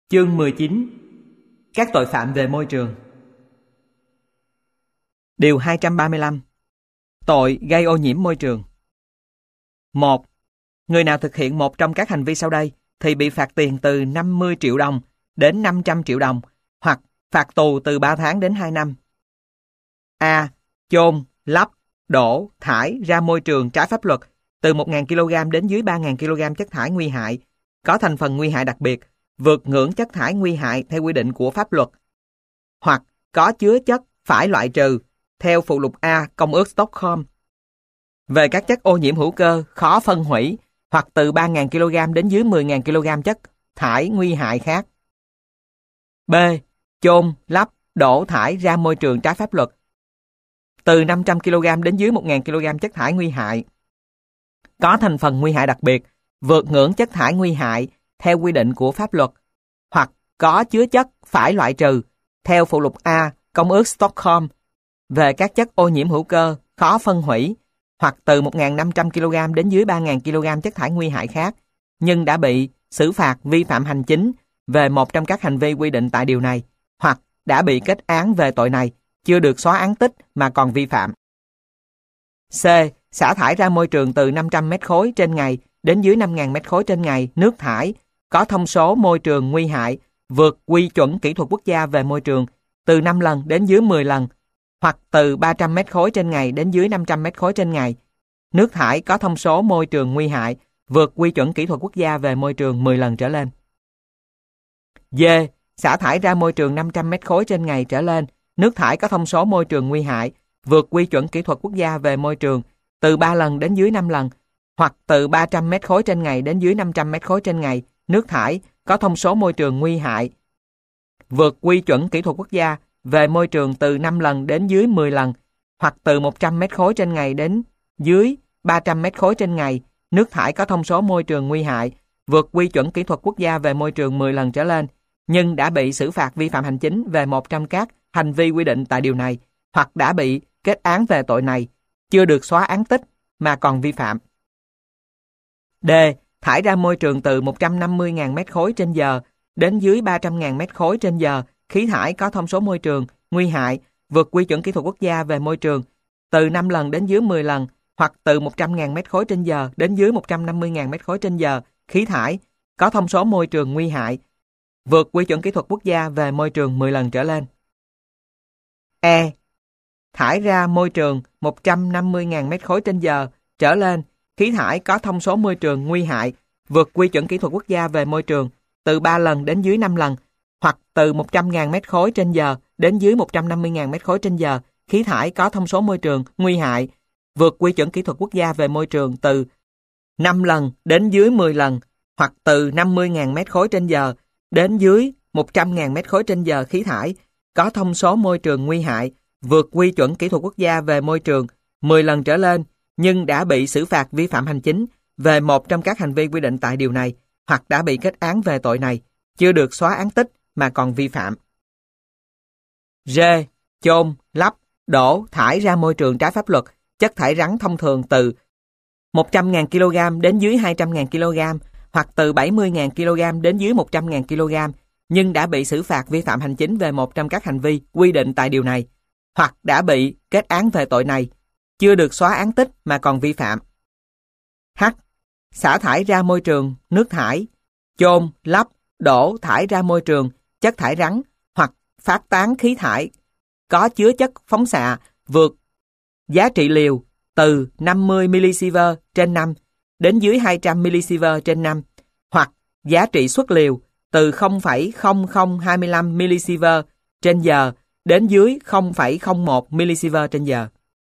Chương 19. Các tội phạm về môi trường. Điều 235. Tội gây ô nhiễm môi trường. 1. Người nào thực hiện một trong các hành vi sau đây thì bị phạt tiền từ 50 triệu đồng đến 500 triệu đồng hoặc phạt tù từ 3 tháng đến 2 năm. A. Chôn, lấp, đổ, thải ra môi trường trái pháp luật từ 1.000 kg đến dưới 3.000 kg chất thải nguy hại, có thành phần nguy hại đặc biệt, vượt ngưỡng chất thải nguy hại theo quy định của pháp luật, hoặc có chứa chất phải loại trừ theo phụ lục A Công ước Stockholm về các chất ô nhiễm hữu cơ khó phân hủy, hoặc từ 3.000 kg đến dưới 10.000 kg chất thải nguy hại khác. B. Chôn, lấp, đổ thải ra môi trường trái pháp luật từ 500 kg đến dưới 1.000 kg chất thải nguy hại, có thành phần nguy hại đặc biệt, vượt ngưỡng chất thải nguy hại theo quy định của pháp luật, hoặc có chứa chất phải loại trừ theo phụ lục A Công ước Stockholm về các chất ô nhiễm hữu cơ khó phân hủy, hoặc từ 1.500 kg đến dưới 3.000 kg chất thải nguy hại khác, nhưng đã bị xử phạt vi phạm hành chính về một trong các hành vi quy định tại điều này, hoặc đã bị kết án về tội này, chưa được xóa án tích mà còn vi phạm. C. Xả thải ra môi trường từ 500 mét khối trên ngày đến dưới 5.000 mét khối trên ngày nước thải có thông số môi trường nguy hại vượt quy chuẩn kỹ thuật quốc gia về môi trường từ 5 lần đến dưới 10 lần, hoặc từ 300 mét khối trên ngày đến dưới 500 mét khối trên ngày. Nước thải có thông số môi trường nguy hại vượt quy chuẩn kỹ thuật quốc gia về môi trường 10 lần trở lên. D. Xả thải ra môi trường 500 mét khối trên ngày trở lên, nước thải có thông số môi trường nguy hại vượt quy chuẩn kỹ thuật quốc gia về môi trường từ 3 lần đến dưới 5 lần, hoặc từ 300 mét khối trên ngày đến dưới 500 mét khối trên ngày, nước thải có thông số môi trường nguy hại vượt quy chuẩn kỹ thuật quốc gia về môi trường từ 5 lần đến dưới 10 lần, hoặc từ 100 mét khối trên ngày đến dưới 300 mét khối trên ngày, nước thải có thông số môi trường nguy hại vượt quy chuẩn kỹ thuật quốc gia về môi trường 10 lần trở lên, nhưng đã bị xử phạt vi phạm hành chính về một trong các hành vi quy định tại điều này, hoặc đã bị kết án về tội này, chưa được xóa án tích mà còn vi phạm. D. Thải ra môi trường từ 150.000 mét khối trên giờ đến dưới 300.000 mét khối trên giờ khí thải có thông số môi trường nguy hại vượt quy chuẩn kỹ thuật quốc gia về môi trường từ 5 lần đến dưới 10 lần, hoặc từ 100.000 mét khối trên giờ đến dưới 150.000 mét khối trên giờ khí thải có thông số môi trường nguy hại vượt quy chuẩn kỹ thuật quốc gia về môi trường 10 lần trở lên. E. Thải ra môi trường 150.000 mét khối trên giờ trở lên khí thải có thông số môi trường nguy hại vượt quy chuẩn kỹ thuật quốc gia về môi trường từ 3 lần đến dưới 5 lần, hoặc từ 100.000 mét khối trên giờ đến dưới 150.000 mét khối trên giờ khí thải có thông số môi trường nguy hại vượt quy chuẩn kỹ thuật quốc gia về môi trường từ 5 lần đến dưới 10 lần, hoặc từ 50.000 mét khối trên giờ đến dưới 100.000 mét khối trên giờ khí thải có thông số môi trường nguy hại vượt quy chuẩn kỹ thuật quốc gia về môi trường 10 lần trở lên, nhưng đã bị xử phạt vi phạm hành chính về một trong các hành vi quy định tại điều này, hoặc đã bị kết án về tội này, chưa được xóa án tích mà còn vi phạm. D. Chôn, lấp, đổ, thải ra môi trường trái pháp luật chất thải rắn thông thường từ 100.000 kg đến dưới 200.000 kg, hoặc từ 70.000 kg đến dưới 100.000 kg, nhưng đã bị xử phạt vi phạm hành chính về một trong các hành vi quy định tại điều này, hoặc đã bị kết án về tội này, chưa được xóa án tích mà còn vi phạm. H. Xả thải ra môi trường nước thải, chôn, lấp, đổ thải ra môi trường chất thải rắn, hoặc phát tán khí thải có chứa chất phóng xạ vượt giá trị liều từ 50 mSv trên năm đến dưới 200 mSv trên năm, hoặc giá trị xuất liều từ 0,0025 mSv trên giờ đến dưới 0,01 mSv trên giờ.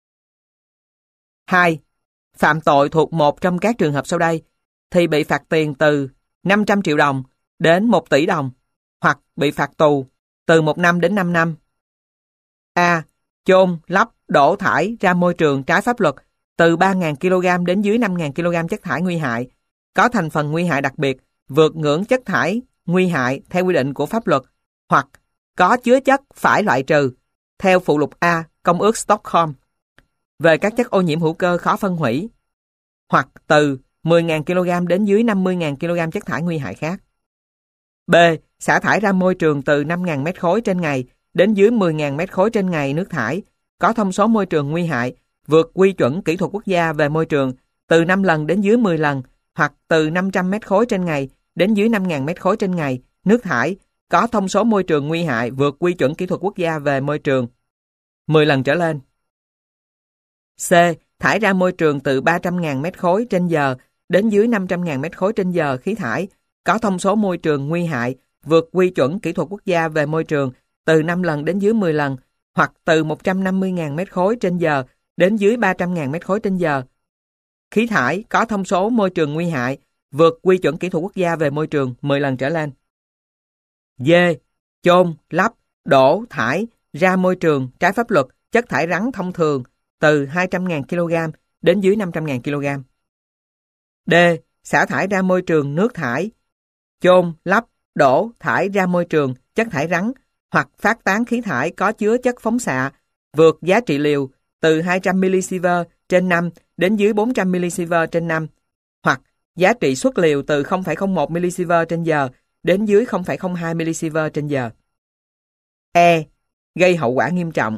2. Phạm tội thuộc một trong các trường hợp sau đây thì bị phạt tiền từ 500 triệu đồng đến 1 tỷ đồng, hoặc bị phạt tù từ 1 năm đến 5 năm. A. Chôn, lấp, đổ thải ra môi trường trái pháp luật từ 3.000 kg đến dưới 5.000 kg chất thải nguy hại, có thành phần nguy hại đặc biệt, vượt ngưỡng chất thải nguy hại theo quy định của pháp luật, hoặc có chứa chất phải loại trừ theo phụ lục A Công ước Stockholm về các chất ô nhiễm hữu cơ khó phân hủy, hoặc từ 10.000 kg đến dưới 50.000 kg chất thải nguy hại khác. B. xả thải ra môi trường từ 5.000 mét khối trên ngày đến dưới 10.000 mét khối trên ngày nước thải có thông số môi trường nguy hại vượt quy chuẩn kỹ thuật quốc gia về môi trường từ 5 lần đến dưới 10 lần, hoặc từ 500 mét khối trên ngày đến dưới 5.000 mét khối trên ngày nước thải có thông số môi trường nguy hại vượt quy chuẩn kỹ thuật quốc gia về môi trường 10 lần trở lên. C. Thải ra môi trường từ 300.000 mét khối trên giờ đến dưới 500.000 mét khối trên giờ khí thải có thông số môi trường nguy hại vượt quy chuẩn kỹ thuật quốc gia về môi trường từ 5 lần đến dưới 10 lần, hoặc từ 150.000 mét khối trên giờ đến dưới 300.000 mét khối trên giờ khí thải có thông số môi trường nguy hại vượt quy chuẩn kỹ thuật quốc gia về môi trường 10 lần trở lên. D. Chôn, lấp, đổ, thải ra môi trường trái pháp luật chất thải rắn thông thường từ 200.000 kg đến dưới 500.000 kg. D. Xả thải ra môi trường nước thải, chôn, lấp, đổ, thải ra môi trường chất thải rắn hoặc phát tán khí thải có chứa chất phóng xạ vượt giá trị liều từ 200 mSv trên năm đến dưới 400 mSv trên năm, hoặc giá trị xuất liều từ 0,01 mSv trên giờ đến dưới 0,02 mSv trên giờ. E. Gây hậu quả nghiêm trọng.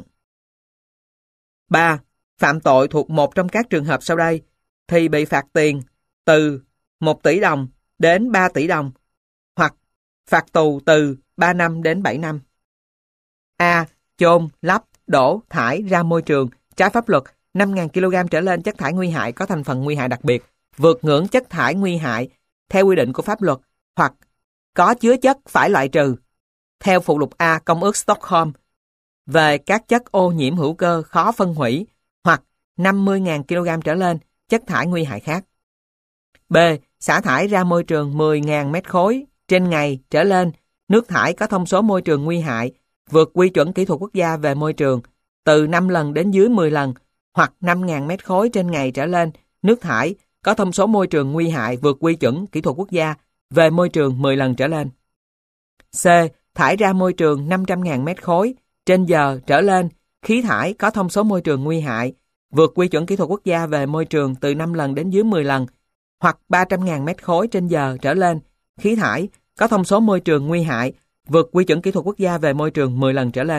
3. Phạm tội thuộc một trong các trường hợp sau đây thì bị phạt tiền từ 1 tỷ đồng đến 3 tỷ đồng, hoặc phạt tù từ 3 năm đến 7 năm. A. Chôn, lấp, đổ, thải ra môi trường trái pháp luật 5.000 kg trở lên chất thải nguy hại có thành phần nguy hại đặc biệt, vượt ngưỡng chất thải nguy hại theo quy định của pháp luật, hoặc có chứa chất phải loại trừ theo phụ lục A Công ước Stockholm về các chất ô nhiễm hữu cơ khó phân hủy, hoặc 50.000 kg trở lên chất thải nguy hại khác. B. Xả thải ra môi trường 10.000 mét khối trên ngày trở lên nước thải có thông số môi trường nguy hại vượt quy chuẩn kỹ thuật quốc gia về môi trường từ 5 lần đến dưới 10 lần, hoặc 5.000 mét khối trên ngày trở lên nước thải có thông số môi trường nguy hại vượt quy chuẩn kỹ thuật quốc gia về môi trường 10 lần trở lên. C. Thải ra môi trường 500.000 mét khối trên giờ trở lên khí thải có thông số môi trường nguy hại vượt quy chuẩn kỹ thuật quốc gia về môi trường từ 5 lần đến dưới 10 lần, hoặc 300.000 mét khối trên giờ trở lên khí thải có thông số môi trường nguy hại vượt quy chuẩn kỹ thuật quốc gia về môi trường 10 lần trở lên.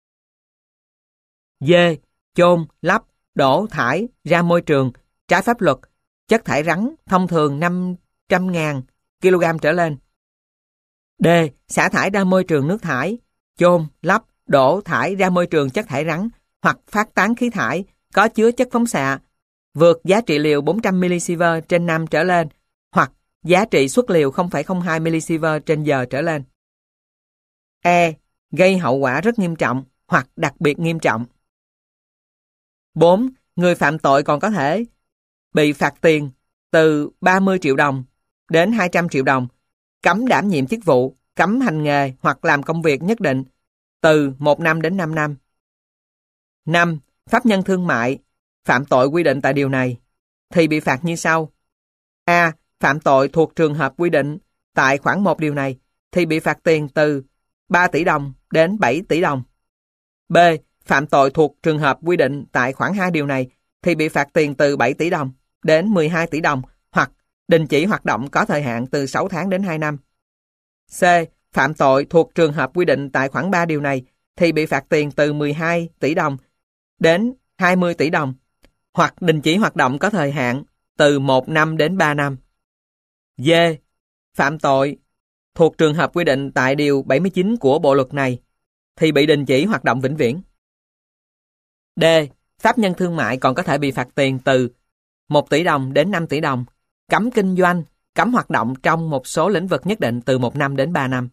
D. Chôn, lấp, đổ, thải ra môi trường trái pháp luật chất thải rắn thông thường 500.000 kg trở lên. D. Xả thải ra môi trường nước thải, chôn, lấp, đổ, thải ra môi trường chất thải rắn hoặc phát tán khí thải có chứa chất phóng xạ vượt giá trị liều 400 mSv trên năm trở lên, hoặc giá trị xuất liều 0,02 mSv trên giờ trở lên. E. Gây hậu quả rất nghiêm trọng hoặc đặc biệt nghiêm trọng. 4. Người phạm tội còn có thể bị phạt tiền từ 30 triệu đồng đến 200 triệu đồng, cấm đảm nhiệm chức vụ, cấm hành nghề hoặc làm công việc nhất định từ 1 năm đến 5 năm. 5. Pháp nhân thương mại phạm tội quy định tại điều này thì bị phạt như sau. A. Phạm tội thuộc trường hợp quy định tại khoản 1 điều này thì bị phạt tiền từ 3 tỷ đồng đến 7 tỷ đồng. B. Phạm tội thuộc trường hợp quy định tại khoản 2 điều này thì bị phạt tiền từ 7 tỷ đồng đến 12 tỷ đồng, hoặc đình chỉ hoạt động có thời hạn từ 6 tháng đến 2 năm. C. Phạm tội thuộc trường hợp quy định tại khoản 3 điều này thì bị phạt tiền từ 12 tỷ đồng đến 20 tỷ đồng, hoặc đình chỉ hoạt động có thời hạn từ 1 năm đến 3 năm. D. Phạm tội thuộc trường hợp quy định tại điều 79 của bộ luật này thì bị đình chỉ hoạt động vĩnh viễn. D. Pháp nhân thương mại còn có thể bị phạt tiền từ 1 tỷ đồng đến 5 tỷ đồng, cấm kinh doanh, cấm hoạt động trong một số lĩnh vực nhất định từ 1 năm đến 3 năm.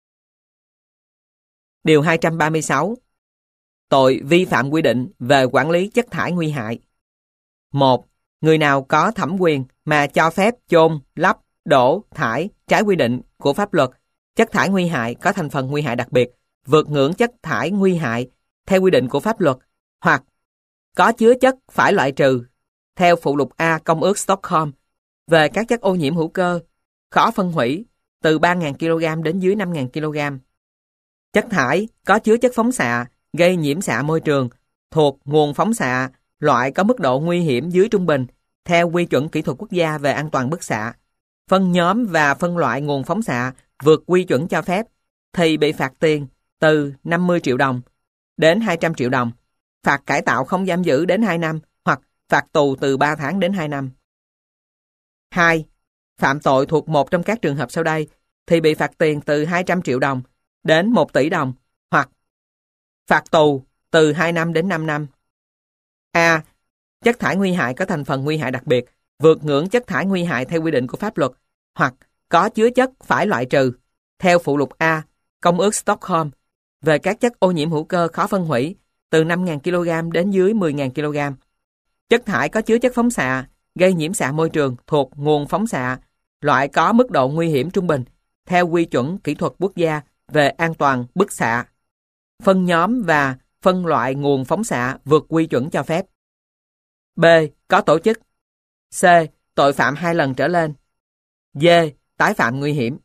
Điều 236. Tội vi phạm quy định về quản lý chất thải nguy hại. 1. Người nào có thẩm quyền mà cho phép chôn, lấp, đổ, thải trái quy định của pháp luật chất thải nguy hại có thành phần nguy hại đặc biệt, vượt ngưỡng chất thải nguy hại theo quy định của pháp luật, hoặc có chứa chất phải loại trừ theo phụ lục A Công ước Stockholm về các chất ô nhiễm hữu cơ khó phân hủy từ 3.000 kg đến dưới 5.000 kg. Chất thải có chứa chất phóng xạ gây nhiễm xạ môi trường thuộc nguồn phóng xạ loại có mức độ nguy hiểm dưới trung bình theo quy chuẩn kỹ thuật quốc gia về an toàn bức xạ. Phân nhóm và phân loại nguồn phóng xạ vượt quy chuẩn cho phép thì bị phạt tiền từ 50 triệu đồng đến 200 triệu đồng, phạt cải tạo không giam giữ đến 2 năm hoặc phạt tù từ 3 tháng đến 2 năm. 2. Phạm tội thuộc một trong các trường hợp sau đây thì bị phạt tiền từ 200 triệu đồng đến 1 tỷ đồng hoặc phạt tù từ 2 năm đến 5 năm. A. Chất thải nguy hại có thành phần nguy hại đặc biệt, vượt ngưỡng chất thải nguy hại theo quy định của pháp luật hoặc có chứa chất phải loại trừ theo phụ lục A Công ước Stockholm về các chất ô nhiễm hữu cơ khó phân hủy từ 5.000 kg đến dưới 10.000 kg. Chất thải có chứa chất phóng xạ gây nhiễm xạ môi trường thuộc nguồn phóng xạ loại có mức độ nguy hiểm trung bình theo quy chuẩn kỹ thuật quốc gia về an toàn bức xạ. Phân nhóm và phân loại nguồn phóng xạ vượt quy chuẩn cho phép. B. Có tổ chức. C. Tội phạm 2 lần trở lên. D. Tái phạm nguy hiểm.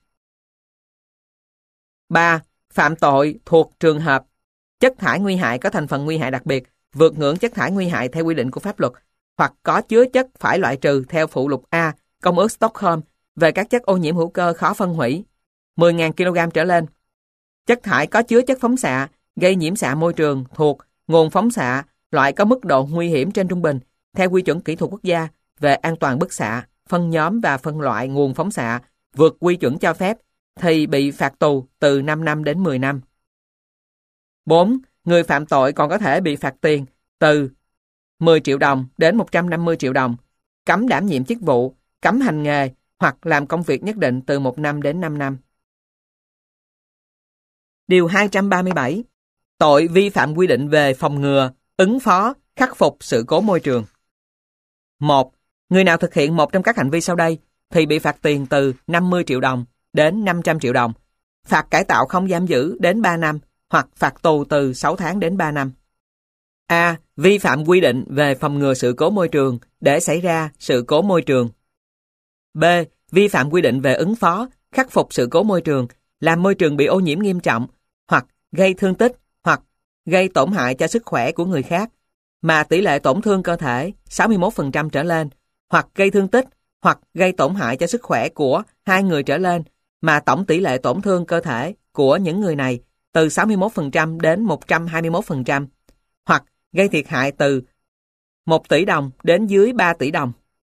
3. Phạm tội thuộc trường hợp chất thải nguy hại có thành phần nguy hại đặc biệt, vượt ngưỡng chất thải nguy hại theo quy định của pháp luật hoặc có chứa chất phải loại trừ theo phụ lục A Công ước Stockholm về các chất ô nhiễm hữu cơ khó phân hủy 10.000 kg trở lên. Chất thải có chứa chất phóng xạ gây nhiễm xạ môi trường thuộc nguồn phóng xạ loại có mức độ nguy hiểm trên trung bình theo quy chuẩn kỹ thuật quốc gia về an toàn bức xạ, phân nhóm và phân loại nguồn phóng xạ vượt quy chuẩn cho phép thì bị phạt tù từ 5 năm đến 10 năm. 4. Người phạm tội còn có thể bị phạt tiền từ 10 triệu đồng đến 150 triệu đồng, cấm đảm nhiệm chức vụ, cấm hành nghề hoặc làm công việc nhất định từ 1 năm đến 5 năm. Điều 237. Tội vi phạm quy định về phòng ngừa, ứng phó, khắc phục sự cố môi trường. 1. Người nào thực hiện một trong các hành vi sau đây thì bị phạt tiền từ 50 triệu đồng đến 500 triệu đồng, phạt cải tạo không giam giữ đến 3 năm hoặc phạt tù từ 6 tháng đến 3 năm. A. Vi phạm quy định về phòng ngừa sự cố môi trường để xảy ra sự cố môi trường. B. Vi phạm quy định về ứng phó, khắc phục sự cố môi trường, làm môi trường bị ô nhiễm nghiêm trọng hoặc gây thương tích hoặc gây tổn hại cho sức khỏe của người khác mà tỷ lệ tổn thương cơ thể 61% trở lên, hoặc gây thương tích hoặc gây tổn hại cho sức khỏe của 2 người trở lên mà tổng tỷ lệ tổn thương cơ thể của những người này từ 61% đến 121%, hoặc gây thiệt hại từ 1 tỷ đồng đến dưới 3 tỷ đồng.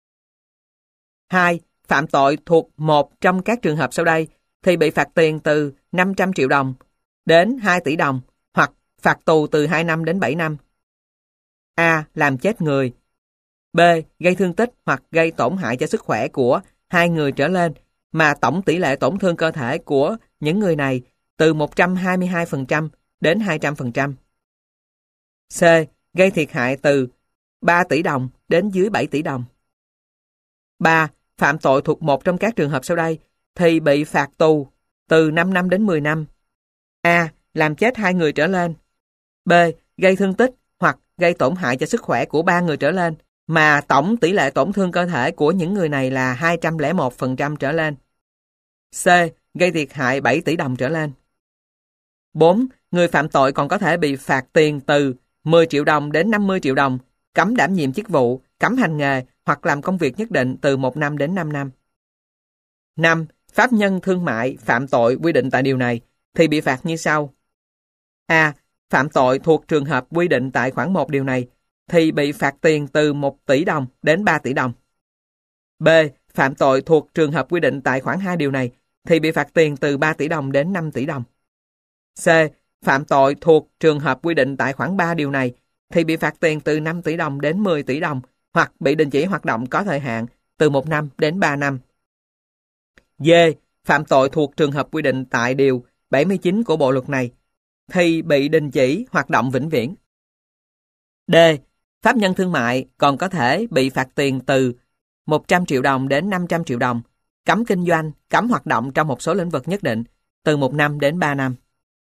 2. Phạm tội thuộc một trong các trường hợp sau đây thì bị phạt tiền từ 500 triệu đồng đến 2 tỷ đồng hoặc phạt tù từ 2 năm đến 7 năm. A. Làm chết người. B. Gây thương tích hoặc gây tổn hại cho sức khỏe của 2 người trở lên mà tổng tỷ lệ tổn thương cơ thể của những người này từ 122% đến 200%. C. Gây thiệt hại từ 3 tỷ đồng đến dưới 7 tỷ đồng. 3. Phạm tội thuộc một trong các trường hợp sau đây thì bị phạt tù từ 5 năm đến 10 năm. A. Làm chết 2 người trở lên. B. Gây thương tích hoặc gây tổn hại cho sức khỏe của 3 người trở lên mà tổng tỷ lệ tổn thương cơ thể của những người này là 201% trở lên. C. Gây thiệt hại 7 tỷ đồng trở lên. 4. Người phạm tội còn có thể bị phạt tiền từ 10 triệu đồng đến 50 triệu đồng, cấm đảm nhiệm chức vụ, cấm hành nghề hoặc làm công việc nhất định từ 1 năm đến 5 năm. 5. Pháp nhân thương mại phạm tội quy định tại điều này thì bị phạt như sau. A. Phạm tội thuộc trường hợp quy định tại khoản 1 điều này thì bị phạt tiền từ 1 tỷ đồng đến 3 tỷ đồng. B. Phạm tội thuộc trường hợp quy định tại khoản 2 điều này thì bị phạt tiền từ 3 tỷ đồng đến 5 tỷ đồng. C. Phạm tội thuộc trường hợp quy định tại khoản 3 điều này thì bị phạt tiền từ 5 tỷ đồng đến 10 tỷ đồng hoặc bị đình chỉ hoạt động có thời hạn từ 1 năm đến 3 năm. D. Phạm tội thuộc trường hợp quy định tại điều 79 của bộ luật này thì bị đình chỉ hoạt động vĩnh viễn. D. Pháp nhân thương mại còn có thể bị phạt tiền từ 100 triệu đồng đến 500 triệu đồng, cấm kinh doanh, cấm hoạt động trong một số lĩnh vực nhất định từ 1 năm đến 3 năm.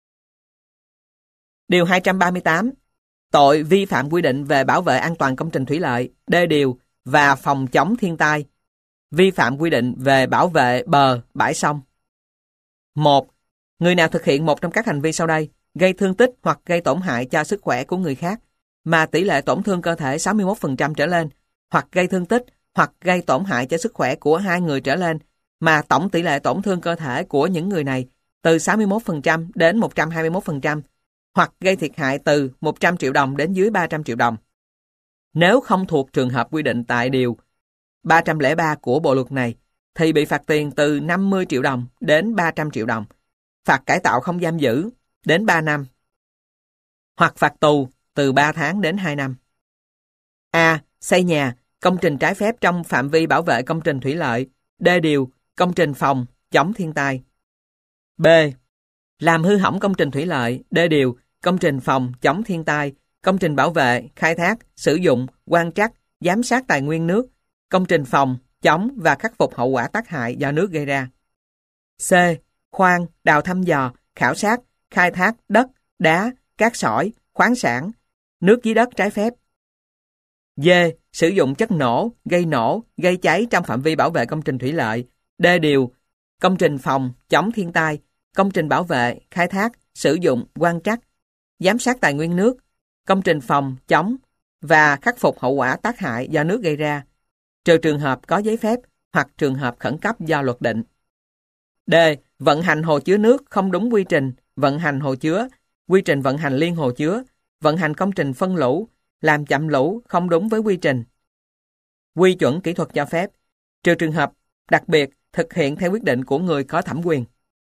Điều 238. Tội vi phạm quy định về bảo vệ an toàn công trình thủy lợi, đê điều và phòng chống thiên tai. Vi phạm quy định về bảo vệ bờ, bãi sông. 1. Người nào thực hiện một trong các hành vi sau đây, gây thương tích hoặc gây tổn hại cho sức khỏe của người khác mà tỷ lệ tổn thương cơ thể 61% trở lên, hoặc gây thương tích hoặc gây tổn hại cho sức khỏe của 2 người trở lên mà tổng tỷ lệ tổn thương cơ thể của những người này từ 61% đến 121%, hoặc gây thiệt hại từ 100 triệu đồng đến dưới 300 triệu đồng. Nếu không thuộc trường hợp quy định tại Điều 303 của Bộ Luật này, thì bị phạt tiền từ 50 triệu đồng đến 300 triệu đồng, phạt cải tạo không giam giữ đến 3 năm, hoặc phạt tù từ 3 tháng đến 2 năm. A. Xây nhà, công trình trái phép trong phạm vi bảo vệ công trình thủy lợi, đê điều, công trình phòng, chống thiên tai. B. Làm hư hỏng công trình thủy lợi, đê điều, công trình phòng, chống thiên tai, công trình bảo vệ, khai thác, sử dụng, quan trắc, giám sát tài nguyên nước, công trình phòng, chống và khắc phục hậu quả tác hại do nước gây ra. C. Khoan, đào thăm dò, khảo sát, khai thác đất, đá, cát sỏi, khoáng sản, nước dưới đất trái phép. D. Sử dụng chất nổ, gây cháy trong phạm vi bảo vệ công trình thủy lợi, đê điều, công trình phòng, chống thiên tai, công trình bảo vệ, khai thác, sử dụng, quan trắc, giám sát tài nguyên nước, công trình phòng, chống và khắc phục hậu quả tác hại do nước gây ra, trừ trường hợp có giấy phép hoặc trường hợp khẩn cấp do luật định. D. Vận hành hồ chứa nước không đúng quy trình, vận hành hồ chứa, quy trình vận hành liên hồ chứa, vận hành công trình phân lũ, làm chậm lũ không đúng với quy trình, quy chuẩn kỹ thuật cho phép, trừ trường hợp đặc biệt thực hiện theo quyết định của người có thẩm quyền.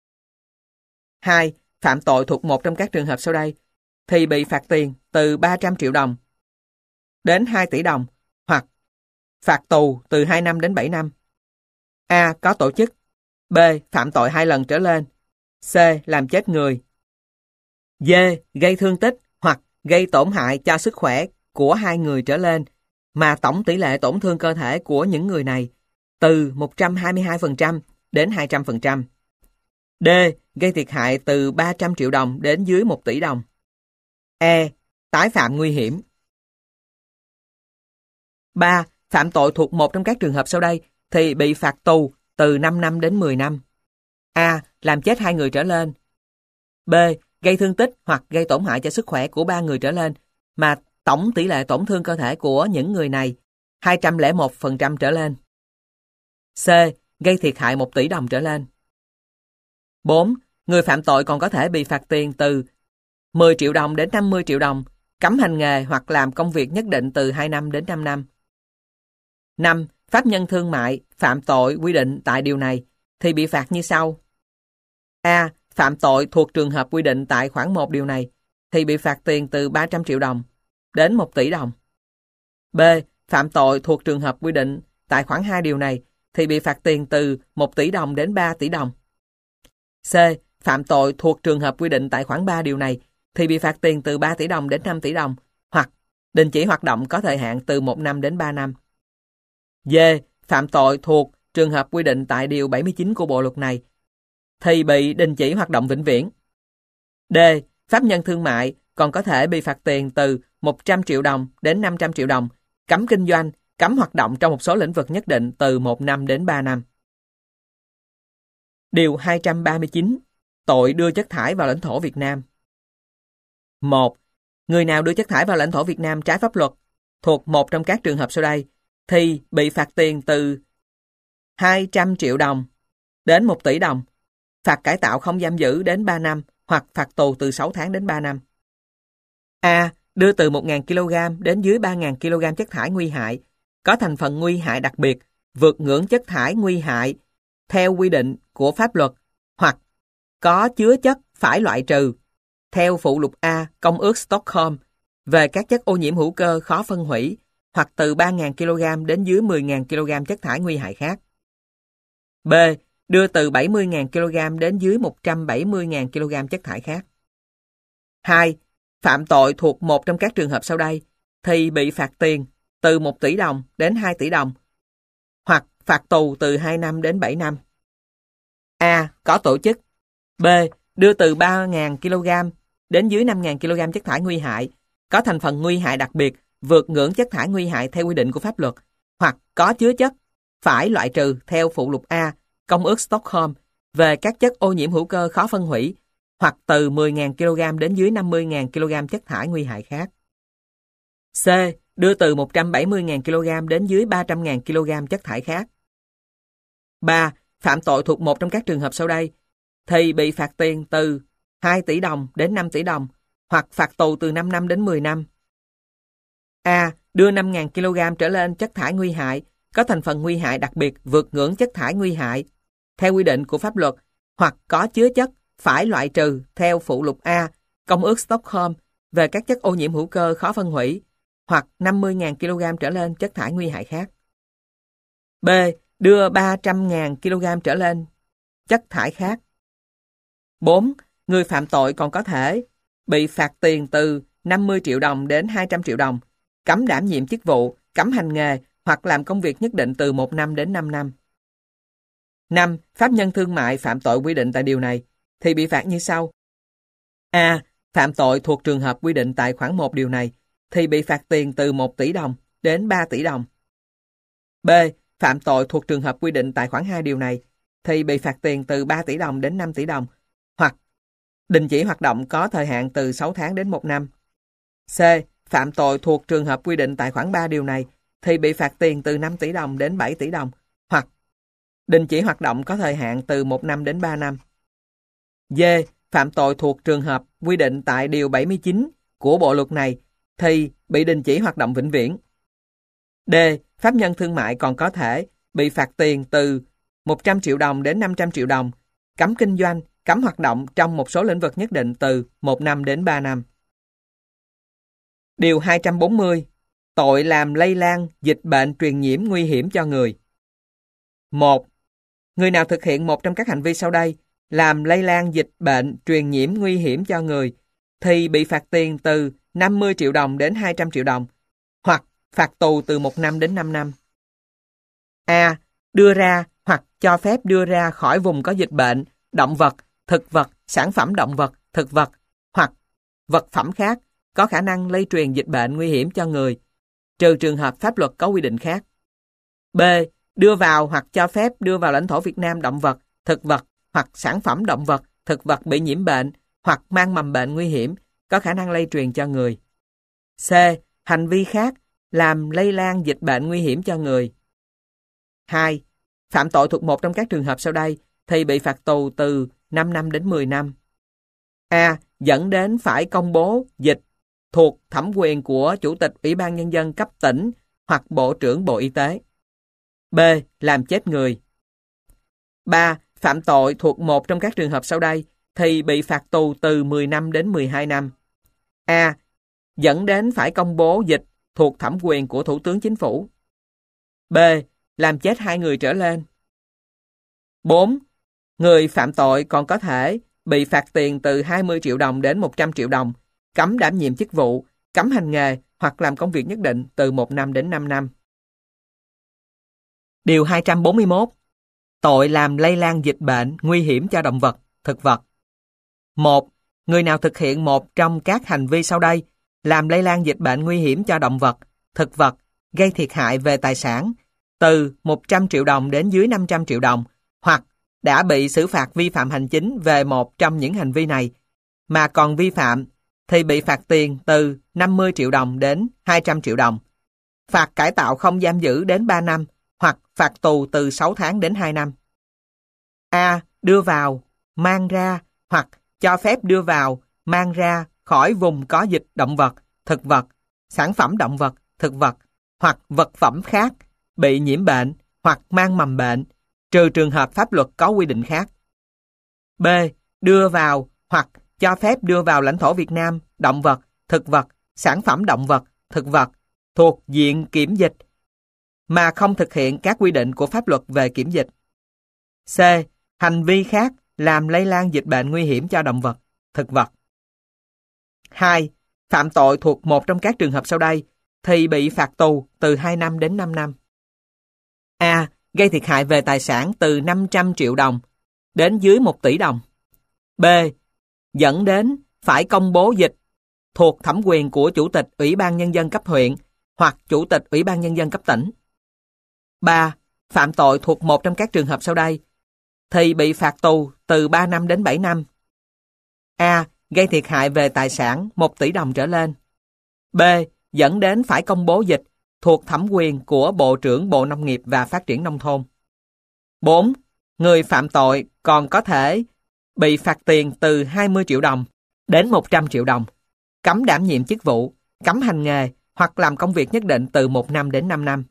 2. Phạm tội thuộc một trong các trường hợp sau đây, thì bị phạt tiền từ 300 triệu đồng đến 2 tỷ đồng, hoặc phạt tù từ 2 năm đến 7 năm. A. Có tổ chức. B. Phạm tội 2 lần trở lên. C. Làm chết người. D. Gây thương tích hoặc gây tổn hại cho sức khỏe của 2 người trở lên, mà tổng tỷ lệ tổn thương cơ thể của những người này từ 122% đến 200%. D. Gây thiệt hại từ 300 triệu đồng đến dưới 1 tỷ đồng. E. Tái phạm nguy hiểm. 3. Phạm tội thuộc một trong các trường hợp sau đây thì bị phạt tù từ 5 năm đến 10 năm. A. Làm chết 2 người trở lên. B. Gây thương tích hoặc gây tổn hại cho sức khỏe của 3 người trở lên, mà tổng tỷ lệ tổn thương cơ thể của những người này 201% trở lên. C. Gây thiệt hại 1 tỷ đồng trở lên. 4. Người phạm tội còn có thể bị phạt tiền từ 10 triệu đồng đến 50 triệu đồng, cấm hành nghề hoặc làm công việc nhất định từ 2 năm đến 5 năm. 5. Pháp nhân thương mại phạm tội quy định tại điều này thì bị phạt như sau. A. Phạm tội thuộc trường hợp quy định tại khoản 1 điều này thì bị phạt tiền từ 300 triệu đồng đến 1 tỷ đồng. B. Phạm tội thuộc trường hợp quy định tại khoản 2 điều này thì bị phạt tiền từ 1 tỷ đồng đến 3 tỷ đồng. C. Phạm tội thuộc trường hợp quy định tại khoản 3 điều này thì bị phạt tiền từ 3 tỷ đồng đến 5 tỷ đồng, hoặc đình chỉ hoạt động có thời hạn từ 1 năm đến 3 năm. D. Phạm tội thuộc trường hợp quy định tại điều 79 của Bộ Luật này thì bị đình chỉ hoạt động vĩnh viễn. D. Pháp nhân thương mại còn có thể bị phạt tiền từ 100 triệu đồng đến 500 triệu đồng, cấm kinh doanh, cấm hoạt động trong một số lĩnh vực nhất định từ 1 năm đến 3 năm. Điều 239. Tội đưa chất thải vào lãnh thổ Việt Nam. 1. Người nào đưa chất thải vào lãnh thổ Việt Nam trái pháp luật thuộc một trong các trường hợp sau đây thì bị phạt tiền từ 200 triệu đồng đến 1 tỷ đồng, phạt cải tạo không giam giữ đến 3 năm hoặc phạt tù từ 6 tháng đến 3 năm. A. Đưa từ 1.000 kg đến dưới 3.000 kg chất thải nguy hại, có thành phần nguy hại đặc biệt, vượt ngưỡng chất thải nguy hại theo quy định của pháp luật, hoặc có chứa chất phải loại trừ theo phụ lục A Công ước Stockholm về các chất ô nhiễm hữu cơ khó phân hủy, hoặc từ 3.000 kg đến dưới 10.000 kg chất thải nguy hại khác. B. Đưa từ 70.000 kg đến dưới 170.000 kg chất thải khác. 2. Phạm tội thuộc một trong các trường hợp sau đây thì bị phạt tiền từ 1 tỷ đồng đến 2 tỷ đồng, hoặc phạt tù từ 2 năm đến 7 năm. A. Có tổ chức. B. Đưa từ 3.000 kg đến dưới 5.000 kg chất thải nguy hại, có thành phần nguy hại đặc biệt, vượt ngưỡng chất thải nguy hại theo quy định của pháp luật, hoặc có chứa chất phải loại trừ theo phụ lục A Công ước Stockholm về các chất ô nhiễm hữu cơ khó phân hủy, hoặc từ 10.000 kg đến dưới 50.000 kg chất thải nguy hại khác. C. Đưa từ 170.000 kg đến dưới 300.000 kg chất thải khác. 3. Phạm tội thuộc một trong các trường hợp sau đây thì bị phạt tiền từ 2 tỷ đồng đến 5 tỷ đồng, hoặc phạt tù từ 5 năm đến 10 năm. A. Đưa 5.000 kg trở lên chất thải nguy hại, có thành phần nguy hại đặc biệt vượt ngưỡng chất thải nguy hại, theo quy định của pháp luật, hoặc có chứa chất phải loại trừ theo phụ lục A, Công ước Stockholm về các chất ô nhiễm hữu cơ khó phân hủy, hoặc 50.000 kg trở lên chất thải nguy hại khác. B. Đưa 300.000 kg trở lên chất thải khác. 4. Người phạm tội còn có thể bị phạt tiền từ 50 triệu đồng đến 200 triệu đồng, cấm đảm nhiệm chức vụ, cấm hành nghề hoặc làm công việc nhất định từ 1 năm đến 5 năm. 5. Pháp nhân thương mại phạm tội quy định tại điều này thì bị phạt như sau. A. Phạm tội thuộc trường hợp quy định tại khoản 1 điều này thì bị phạt tiền từ 1 tỷ đồng đến 3 tỷ đồng. B. Phạm tội thuộc trường hợp quy định tại khoản 2 điều này thì bị phạt tiền từ 3 tỷ đồng đến 5 tỷ đồng, hoặc đình chỉ hoạt động có thời hạn từ 6 tháng đến 1 năm. C. Phạm tội thuộc trường hợp quy định tại khoản 3 điều này thì bị phạt tiền từ 5 tỷ đồng đến 7 tỷ đồng, hoặc đình chỉ hoạt động có thời hạn từ 1 năm đến 3 năm. D. Phạm tội thuộc trường hợp quy định tại điều 79 của bộ luật này thì bị đình chỉ hoạt động vĩnh viễn. D. Pháp nhân thương mại còn có thể bị phạt tiền từ 100 triệu đồng đến 500 triệu đồng, cấm kinh doanh, cấm hoạt động trong một số lĩnh vực nhất định từ 1 năm đến 3 năm. Điều 240. Tội làm lây lan dịch bệnh truyền nhiễm nguy hiểm cho người. 1. Người nào thực hiện một trong các hành vi sau đây, làm lây lan dịch bệnh truyền nhiễm nguy hiểm cho người, thì bị phạt tiền từ 50 triệu đồng đến 200 triệu đồng, hoặc phạt tù từ 1 năm đến 5 năm. A. Đưa ra hoặc cho phép đưa ra khỏi vùng có dịch bệnh, động vật, thực vật, sản phẩm động vật, thực vật, hoặc vật phẩm khác có khả năng lây truyền dịch bệnh nguy hiểm cho người, trừ trường hợp pháp luật có quy định khác. B. Đưa vào hoặc cho phép đưa vào lãnh thổ Việt Nam động vật, thực vật hoặc sản phẩm động vật, thực vật bị nhiễm bệnh hoặc mang mầm bệnh nguy hiểm có khả năng lây truyền cho người. C. Hành vi khác làm lây lan dịch bệnh nguy hiểm cho người. 2. Phạm tội thuộc một trong các trường hợp sau đây thì bị phạt tù từ 5 năm đến 10 năm. A. Dẫn đến phải công bố dịch thuộc thẩm quyền của Chủ tịch Ủy ban Nhân dân cấp tỉnh hoặc Bộ trưởng Bộ Y tế. B. Làm chết người. 3. Phạm tội thuộc một trong các trường hợp sau đây thì bị phạt tù từ 10 năm đến 12 năm. A. Dẫn đến phải công bố dịch thuộc thẩm quyền của Thủ tướng Chính phủ. B. Làm chết 2 người trở lên. 4. Người phạm tội còn có thể bị phạt tiền từ 20 triệu đồng đến 100 triệu đồng, cấm đảm nhiệm chức vụ, cấm hành nghề hoặc làm công việc nhất định từ 1 năm đến 5 năm. Điều 241. Tội làm lây lan dịch bệnh nguy hiểm cho động vật, thực vật. 1. Người nào thực hiện một trong các hành vi sau đây, làm lây lan dịch bệnh nguy hiểm cho động vật, thực vật, gây thiệt hại về tài sản, từ 100 triệu đồng đến dưới 500 triệu đồng, hoặc đã bị xử phạt vi phạm hành chính về một trong những hành vi này, mà còn vi phạm, thì bị phạt tiền từ 50 triệu đồng đến 200 triệu đồng, phạt cải tạo không giam giữ đến 3 năm, hoặc phạt tù từ 6 tháng đến 2 năm. A. Đưa vào, mang ra, hoặc cho phép đưa vào, mang ra khỏi vùng có dịch động vật, thực vật, sản phẩm động vật, thực vật, hoặc vật phẩm khác bị nhiễm bệnh hoặc mang mầm bệnh, trừ trường hợp pháp luật có quy định khác. B. Đưa vào hoặc cho phép đưa vào lãnh thổ Việt Nam động vật, thực vật, sản phẩm động vật, thực vật thuộc diện kiểm dịch mà không thực hiện các quy định của pháp luật về kiểm dịch. C. Hành vi khác làm lây lan dịch bệnh nguy hiểm cho động vật, thực vật. 2. Phạm tội thuộc một trong các trường hợp sau đây thì bị phạt tù từ 2 năm đến 5 năm. A. Gây thiệt hại về tài sản từ 500 triệu đồng đến dưới 1 tỷ đồng. B. Dẫn đến phải công bố dịch thuộc thẩm quyền của Chủ tịch Ủy ban Nhân dân cấp huyện hoặc Chủ tịch Ủy ban Nhân dân cấp tỉnh. 3. Phạm tội thuộc một trong các trường hợp sau đây thì bị phạt tù từ 3 năm đến 7 năm. A. Gây thiệt hại về tài sản 1 tỷ đồng trở lên. B. Dẫn đến phải công bố dịch thuộc thẩm quyền của Bộ trưởng Bộ Nông nghiệp và Phát triển Nông thôn. 4. Người phạm tội còn có thể bị phạt tiền từ 20 triệu đồng đến 100 triệu đồng, cấm đảm nhiệm chức vụ, cấm hành nghề hoặc làm công việc nhất định từ 1 năm đến 5 năm.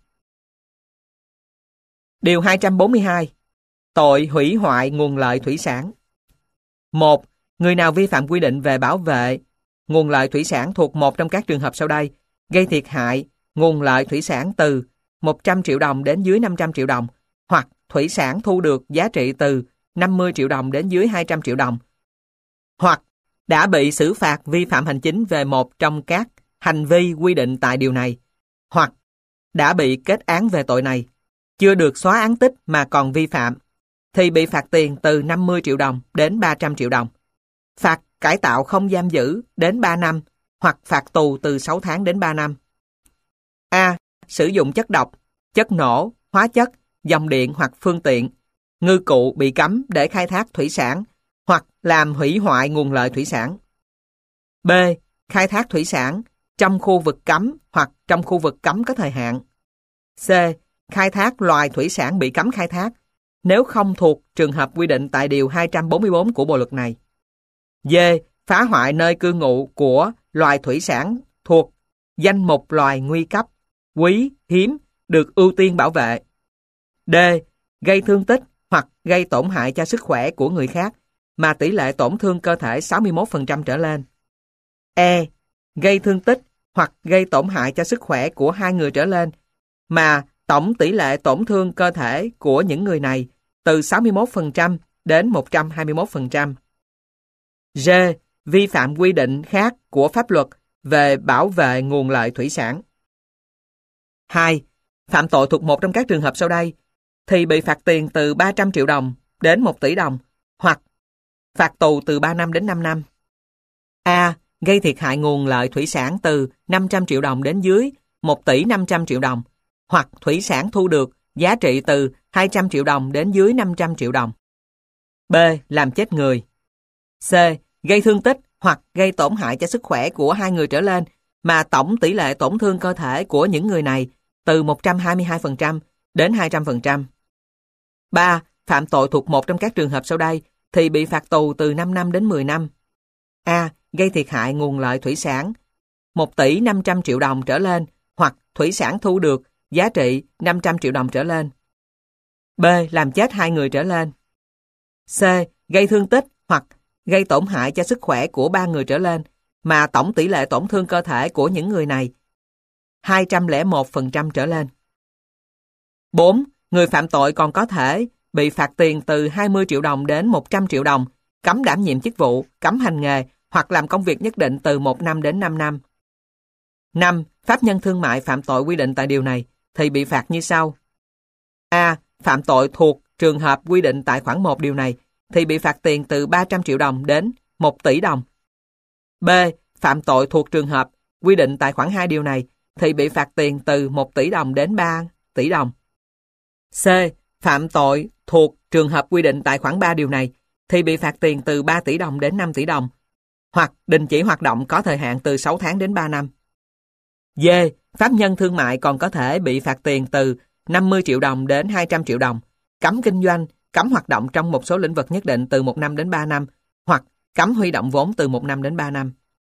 Điều 242. Tội hủy hoại nguồn lợi thủy sản. 1. Người nào vi phạm quy định về bảo vệ nguồn lợi thủy sản thuộc một trong các trường hợp sau đây, gây thiệt hại nguồn lợi thủy sản từ 100 triệu đồng đến dưới 500 triệu đồng, hoặc thủy sản thu được giá trị từ 50 triệu đồng đến dưới 200 triệu đồng, hoặc đã bị xử phạt vi phạm hành chính về một trong các hành vi quy định tại điều này, hoặc đã bị kết án về tội này, chưa được xóa án tích mà còn vi phạm, thì bị phạt tiền từ 50 triệu đồng đến 300 triệu đồng, phạt cải tạo không giam giữ đến 3 năm, hoặc phạt tù từ 6 tháng đến 3 năm. A. Sử dụng chất độc, chất nổ, hóa chất, dòng điện hoặc phương tiện, ngư cụ bị cấm để khai thác thủy sản, hoặc làm hủy hoại nguồn lợi thủy sản. B. Khai thác thủy sản trong khu vực cấm hoặc trong khu vực cấm có thời hạn. C. Khai thác loài thủy sản bị cấm khai thác, nếu không thuộc trường hợp quy định tại Điều 244 của Bộ Luật này. D. Phá hoại nơi cư ngụ của loài thủy sản thuộc danh mục loài nguy cấp, quý, hiếm, được ưu tiên bảo vệ. D. Gây thương tích hoặc gây tổn hại cho sức khỏe của người khác, mà tỷ lệ tổn thương cơ thể 61% trở lên. E. Gây thương tích hoặc gây tổn hại cho sức khỏe của 2 người trở lên, mà tổng tỷ lệ tổn thương cơ thể của những người này từ 61% đến 121%. G. Vi phạm quy định khác của pháp luật về bảo vệ nguồn lợi thủy sản. 2. Phạm tội thuộc một trong các trường hợp sau đây, thì bị phạt tiền từ 300 triệu đồng đến 1 tỷ đồng, hoặc phạt tù từ 3 năm đến 5 năm. A. Gây thiệt hại nguồn lợi thủy sản từ 500 triệu đồng đến dưới 1 tỷ 500 triệu đồng, hoặc thủy sản thu được giá trị từ 200 triệu đồng đến dưới 500 triệu đồng. B. Làm chết người. C. Gây thương tích hoặc gây tổn hại cho sức khỏe của 2 người trở lên, mà tổng tỷ lệ tổn thương cơ thể của những người này từ 122% đến 200%. 3. Phạm tội thuộc một trong các trường hợp sau đây, thì bị phạt tù từ 5 năm đến 10 năm. A. Gây thiệt hại nguồn lợi thủy sản 1 tỷ 500 triệu đồng trở lên, hoặc thủy sản thu được giá trị 500 triệu đồng trở lên. B. Làm chết 2 người trở lên. C. Gây thương tích hoặc gây tổn hại cho sức khỏe của 3 người trở lên, mà tổng tỷ lệ tổn thương cơ thể của những người này 201% trở lên. 4. Người phạm tội còn có thể bị phạt tiền từ 20 triệu đồng đến 100 triệu đồng, cấm đảm nhiệm chức vụ, cấm hành nghề hoặc làm công việc nhất định từ 1 năm đến 5 năm. 5. Pháp nhân thương mại phạm tội quy định tại điều này thì bị phạt như sau. A. Phạm tội thuộc trường hợp quy định tại khoản 1 điều này thì bị phạt tiền từ 300 triệu đồng đến 1 tỷ đồng. B. Phạm tội thuộc trường hợp quy định tại khoản 2 điều này thì bị phạt tiền từ 1 tỷ đồng đến 3 tỷ đồng. C. Phạm tội thuộc trường hợp quy định tại khoản 3 điều này thì bị phạt tiền từ 3 tỷ đồng đến 5 tỷ đồng, hoặc đình chỉ hoạt động có thời hạn từ 6 tháng đến 3 năm. D. Pháp nhân thương mại còn có thể bị phạt tiền từ 50 triệu đồng đến 200 triệu đồng, cấm kinh doanh, cấm hoạt động trong một số lĩnh vực nhất định từ 1 năm đến 3 năm, hoặc cấm huy động vốn từ 1 năm đến 3 năm.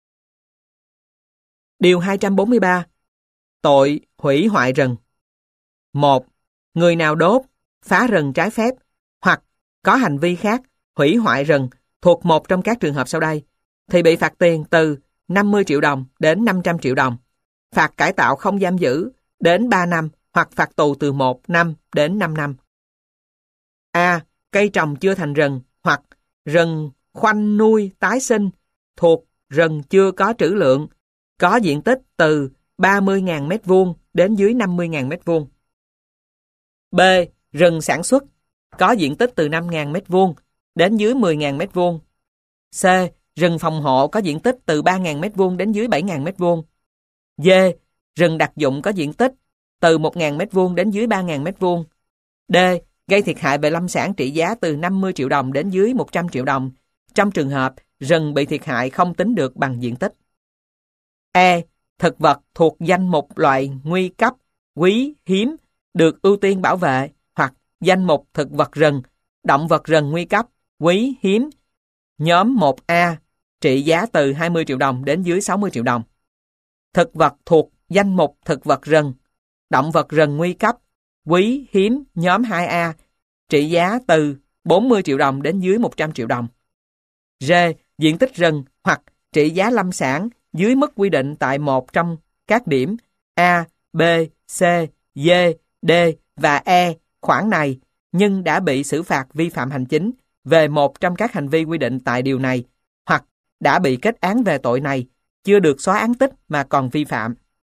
Điều 243. Tội hủy hoại rừng. 1. Người nào đốt, phá rừng trái phép, hoặc có hành vi khác hủy hoại rừng thuộc một trong các trường hợp sau đây, thì bị phạt tiền từ 50 triệu đồng đến 500 triệu đồng, phạt cải tạo không giam giữ đến 3 năm, hoặc phạt tù từ 1 năm đến 5 năm. A. Cây trồng chưa thành rừng, hoặc rừng khoanh nuôi tái sinh thuộc rừng chưa có trữ lượng, có diện tích từ 30.000 m² đến dưới 50.000 m². B. Rừng sản xuất, có diện tích từ 5.000 m² đến dưới 10.000 m². C. Rừng phòng hộ có diện tích từ 3.000 m² đến dưới 7.000 m². D. Rừng đặc dụng có diện tích từ 1.000 m² đến dưới 3.000 m². D. Gây thiệt hại về lâm sản trị giá từ 50 triệu đồng đến dưới 100 triệu đồng, trong trường hợp rừng bị thiệt hại không tính được bằng diện tích. E. Thực vật thuộc danh mục loài nguy cấp, quý, hiếm, được ưu tiên bảo vệ, hoặc danh mục thực vật rừng, động vật rừng nguy cấp, quý, hiếm, Nhóm 1A, trị giá từ 20 triệu đồng đến dưới 60 triệu đồng. Thực vật thuộc danh mục thực vật rừng, động vật rừng nguy cấp, quý, hiếm, nhóm 2A, trị giá từ 40 triệu đồng đến dưới 100 triệu đồng. D. Diện tích rừng hoặc trị giá lâm sản dưới mức quy định tại một trong các điểm A, B, C, D, D và E khoản này nhưng đã bị xử phạt vi phạm hành chính về một trong các hành vi quy định tại điều này hoặc đã bị kết án về tội này, chưa được xóa án tích mà còn vi phạm.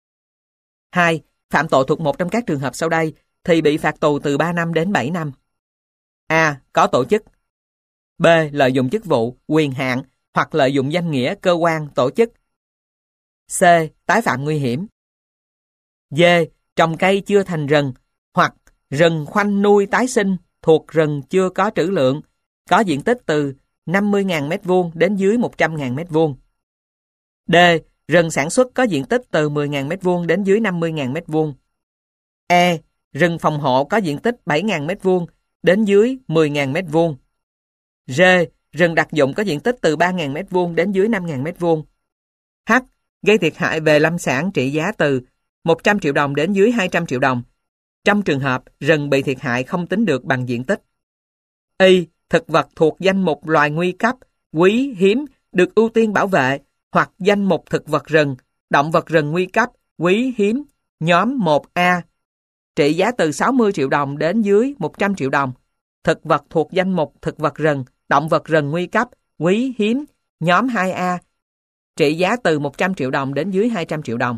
2. Phạm tội thuộc một trong các trường hợp sau đây thì bị phạt tù từ 3 năm đến 7 năm. A. Có tổ chức. B. Lợi dụng chức vụ, quyền hạn hoặc lợi dụng danh nghĩa cơ quan, tổ chức. C. Tái phạm nguy hiểm. D. Trồng cây chưa thành rừng hoặc rừng khoanh nuôi tái sinh thuộc rừng chưa có trữ lượng, có diện tích từ 50.000 m2 đến dưới 100.000 m2. D. Rừng sản xuất có diện tích từ 10.000 m2 đến dưới 50.000 m2. E. Rừng phòng hộ có diện tích 7.000 m2 đến dưới 10.000 m2. D. Rừng đặc dụng có diện tích từ 3.000 m2 đến dưới 5.000 m2. H. Gây thiệt hại về lâm sản trị giá từ 100 triệu đồng đến dưới 200 triệu đồng. Trong trường hợp rừng bị thiệt hại không tính được bằng diện tích. Y. Thực vật thuộc danh mục loài nguy cấp, quý, hiếm, được ưu tiên bảo vệ hoặc danh mục thực vật rừng, động vật rừng nguy cấp, quý, hiếm, nhóm 1A, trị giá từ 60 triệu đồng đến dưới 100 triệu đồng. Thực vật thuộc danh mục thực vật rừng, động vật rừng nguy cấp, quý, hiếm, nhóm 2A, trị giá từ 100 triệu đồng đến dưới 200 triệu đồng.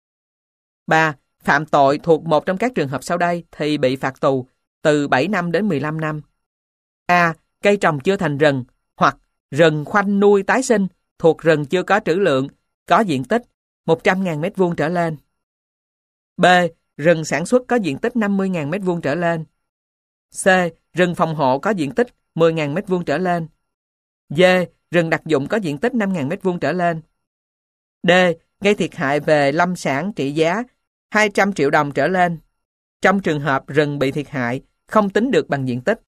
3. Phạm tội thuộc một trong các trường hợp sau đây thì bị phạt tù từ 7 năm đến 15 năm. A. Cây trồng chưa thành rừng hoặc rừng khoanh nuôi tái sinh thuộc rừng chưa có trữ lượng, có diện tích 100.000 m2 trở lên. B. Rừng sản xuất có diện tích 50.000 m2 trở lên. C. Rừng phòng hộ có diện tích 10.000 m2 trở lên. D. Rừng đặc dụng có diện tích 5.000 m2 trở lên. D. Gây thiệt hại về lâm sản trị giá 200 triệu đồng trở lên. Trong trường hợp rừng bị thiệt hại không tính được bằng diện tích.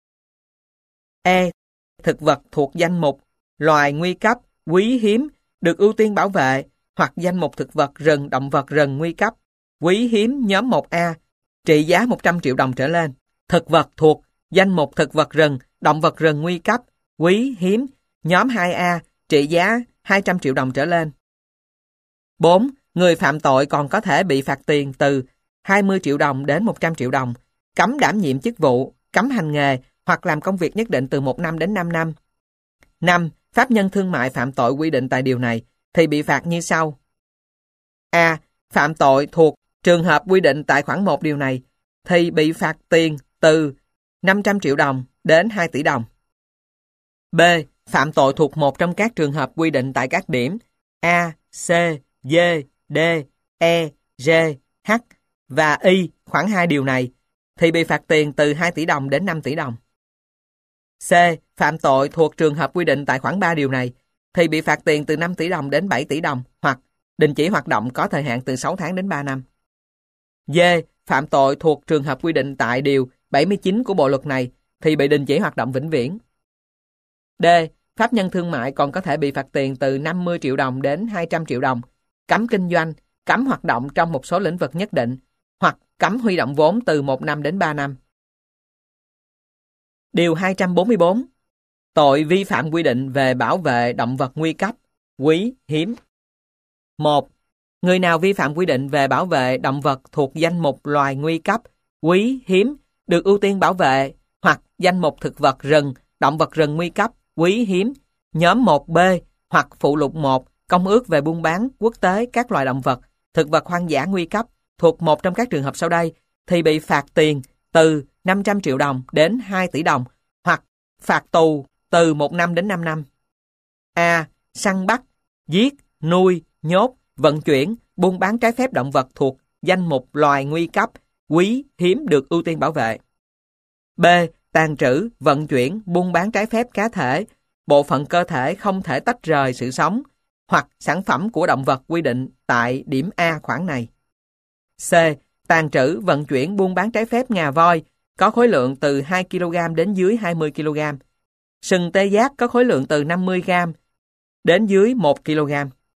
E. Thực vật thuộc danh mục loài nguy cấp, quý, hiếm, được ưu tiên bảo vệ hoặc danh mục thực vật rừng, động vật rừng nguy cấp, quý, hiếm, nhóm 1A, trị giá 100 triệu đồng trở lên. Thực vật thuộc danh mục thực vật rừng, động vật rừng nguy cấp, quý, hiếm, nhóm 2A, trị giá 200 triệu đồng trở lên. 4. Người phạm tội còn có thể bị phạt tiền từ 20 triệu đồng đến 100 triệu đồng, cấm đảm nhiệm chức vụ, cấm hành nghề hoặc làm công việc nhất định từ 1 năm đến 5 năm. 5. Pháp nhân thương mại phạm tội quy định tại điều này thì bị phạt như sau. A. Phạm tội thuộc trường hợp quy định tại khoản 1 điều này thì bị phạt tiền từ 500 triệu đồng đến 2 tỷ đồng. B. Phạm tội thuộc một trong các trường hợp quy định tại các điểm A, C, D, D, E, G, H và Y khoản 2 điều này thì bị phạt tiền từ 2 tỷ đồng đến 5 tỷ đồng. C. Phạm tội thuộc trường hợp quy định tại khoản 3 điều này thì bị phạt tiền từ 5 tỷ đồng đến 7 tỷ đồng hoặc đình chỉ hoạt động có thời hạn từ 6 tháng đến 3 năm. D. Phạm tội thuộc trường hợp quy định tại điều 79 của bộ luật này thì bị đình chỉ hoạt động vĩnh viễn. D. Pháp nhân thương mại còn có thể bị phạt tiền từ 50 triệu đồng đến 200 triệu đồng, cấm kinh doanh, cấm hoạt động trong một số lĩnh vực nhất định, hoặc cấm huy động vốn từ 1 năm đến 3 năm. Điều 244. Tội vi phạm quy định về bảo vệ động vật nguy cấp, quý, hiếm. 1. Người nào vi phạm quy định về bảo vệ động vật thuộc danh mục loài nguy cấp, quý, hiếm, được ưu tiên bảo vệ, hoặc danh mục thực vật rừng, động vật rừng nguy cấp, quý, hiếm, nhóm 1B hoặc phụ lục 1, Công ước về buôn bán quốc tế các loài động vật, thực vật hoang dã nguy cấp thuộc một trong các trường hợp sau đây thì bị phạt tiền từ 500 triệu đồng đến 2 tỷ đồng hoặc phạt tù từ 1 năm đến 5 năm. A. Săn bắt, giết, nuôi, nhốt, vận chuyển, buôn bán trái phép động vật thuộc danh mục loài nguy cấp, quý, hiếm được ưu tiên bảo vệ. B. Tàng trữ, vận chuyển, buôn bán trái phép cá thể, bộ phận cơ thể không thể tách rời sự sống, hoặc sản phẩm của động vật quy định tại điểm A khoản này. C. Tàng trữ, vận chuyển, buôn bán trái phép ngà voi, có khối lượng từ 2 kg đến dưới 20 kg. Sừng tê giác có khối lượng từ 50 gram đến dưới 1 kg.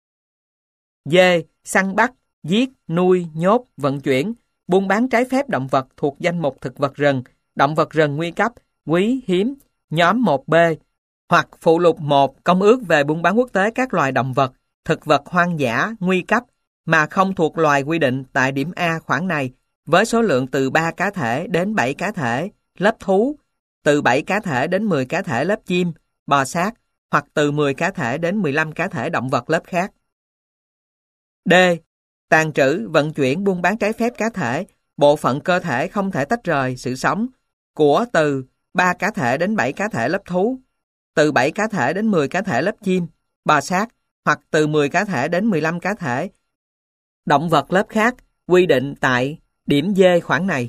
D. Săn bắt, giết, nuôi, nhốt, vận chuyển, buôn bán trái phép động vật thuộc danh mục thực vật rừng, động vật rừng nguy cấp, quý, hiếm, nhóm 1B, hoặc phụ lục 1 Công ước về buôn bán quốc tế các loài động vật, thực vật hoang dã, nguy cấp, mà không thuộc loài quy định tại điểm A khoản này, với số lượng từ 3 cá thể đến 7 cá thể, lớp thú, từ 7 cá thể đến 10 cá thể lớp chim, bò sát, hoặc từ 10 cá thể đến 15 cá thể động vật lớp khác. D. Tàng trữ, vận chuyển, buôn bán trái phép cá thể, bộ phận cơ thể không thể tách rời sự sống, của từ 3 cá thể đến 7 cá thể lớp thú, từ 7 cá thể đến 10 cá thể lớp chim, bò sát, hoặc từ 10 cá thể đến 15 cá thể động vật lớp khác, quy định tại điểm D khoản này.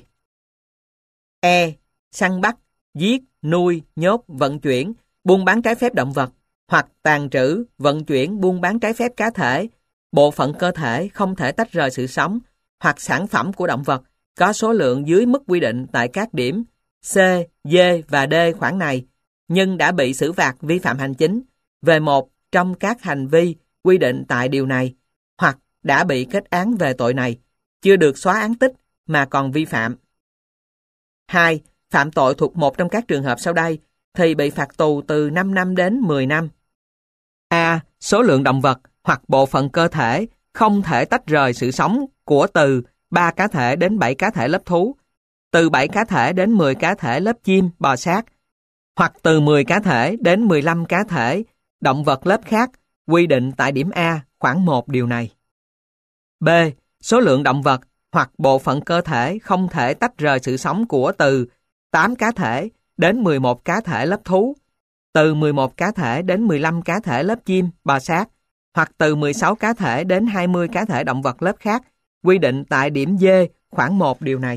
E. Săn bắt, giết, nuôi, nhốt, vận chuyển, buôn bán trái phép động vật, hoặc tàng trữ, vận chuyển, buôn bán trái phép cá thể, bộ phận cơ thể không thể tách rời sự sống, hoặc sản phẩm của động vật có số lượng dưới mức quy định tại các điểm C, D và D khoản này, nhưng đã bị xử phạt vi phạm hành chính về một trong các hành vi quy định tại điều này, hoặc đã bị kết án về tội này, chưa được xóa án tích mà còn vi phạm. 2. Phạm tội thuộc một trong các trường hợp sau đây thì bị phạt tù từ 5 năm đến 10 năm. A. Số lượng động vật hoặc bộ phận cơ thể không thể tách rời sự sống của từ 3 cá thể đến 7 cá thể lớp thú, từ 7 cá thể đến 10 cá thể lớp chim, bò sát, hoặc từ 10 cá thể đến 15 cá thể động vật lớp khác, quy định tại điểm A khoản 1 điều này. B. Số lượng động vật hoặc bộ phận cơ thể không thể tách rời sự sống của từ 8 cá thể đến 11 cá thể lớp thú, từ 11 cá thể đến 15 cá thể lớp chim, bò sát, hoặc từ 16 cá thể đến 20 cá thể động vật lớp khác, quy định tại điểm D khoản 1 điều này.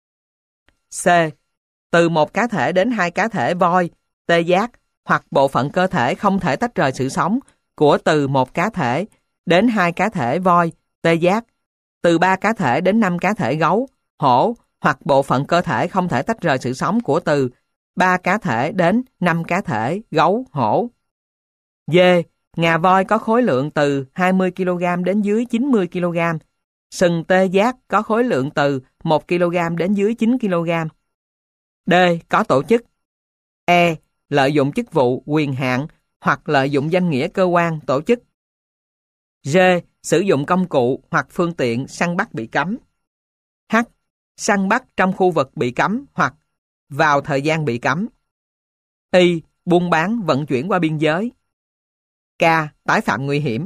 C. Từ 1 cá thể đến 2 cá thể voi, tê giác, hoặc bộ phận cơ thể không thể tách rời sự sống của từ 1 cá thể đến 2 cá thể voi, tê giác, từ 3 cá thể đến 5 cá thể gấu, hổ, hoặc bộ phận cơ thể không thể tách rời sự sống của từ 3 cá thể đến 5 cá thể gấu, hổ. D. Ngà voi có khối lượng từ 20 kg đến dưới 90 kg. Sừng tê giác có khối lượng từ 1 kg đến dưới 9 kg. D. Có tổ chức. E. Lợi dụng chức vụ, quyền hạn hoặc lợi dụng danh nghĩa cơ quan, tổ chức. G. Sử dụng công cụ hoặc phương tiện săn bắt bị cấm. H. Săn bắt trong khu vực bị cấm hoặc vào thời gian bị cấm. Y. Buôn bán, vận chuyển qua biên giới. K. Tái phạm nguy hiểm.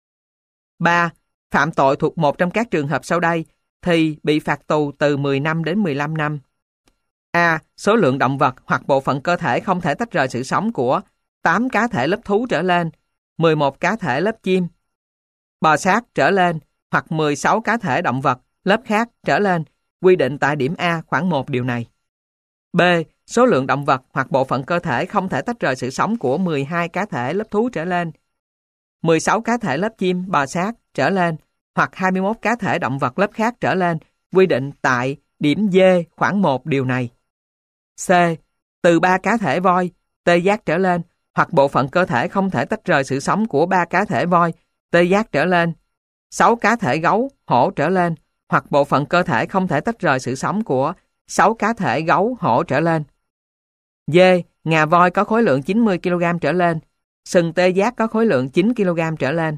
3. Phạm tội thuộc một trong các trường hợp sau đây thì bị phạt tù từ 10 năm đến 15 năm. A. Số lượng động vật hoặc bộ phận cơ thể không thể tách rời sự sống của 8 cá thể lớp thú trở lên, 11 cá thể lớp chim, bò sát trở lên, hoặc 16 cá thể động vật lớp khác trở lên, quy định tại điểm A khoản 1 điều này. B. Số lượng động vật hoặc bộ phận cơ thể không thể tách rời sự sống của 12 cá thể lớp thú trở lên, 16 cá thể lớp chim, bò sát trở lên, hoặc 21 cá thể động vật lớp khác trở lên, quy định tại điểm D khoản 1 điều này. C. Từ 3 cá thể voi, tê giác trở lên, hoặc bộ phận cơ thể không thể tách rời sự sống của 3 cá thể voi, tê giác trở lên, 6 cá thể gấu, hổ trở lên, hoặc bộ phận cơ thể không thể tách rời sự sống của 6 cá thể gấu, hổ trở lên. D. Ngà voi có khối lượng 90 kg trở lên, sừng tê giác có khối lượng 9 kg trở lên.